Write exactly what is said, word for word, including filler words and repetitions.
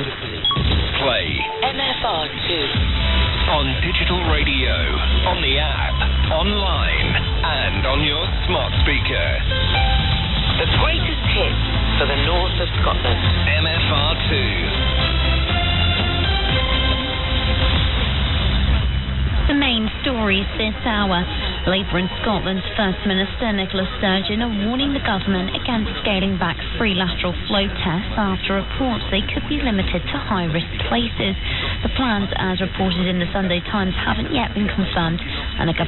Play M F R two. On digital radio, on the app, online, and on your smart speaker. The greatest hits for the north of Scotland. M F R two. The main stories this hour. Labour in Scotland's First Minister Nicola Sturgeon are warning the government against scaling back free lateral flow tests after reports they could be limited to high-risk places. The plans, as reported in the Sunday Times, haven't yet been confirmed, and the government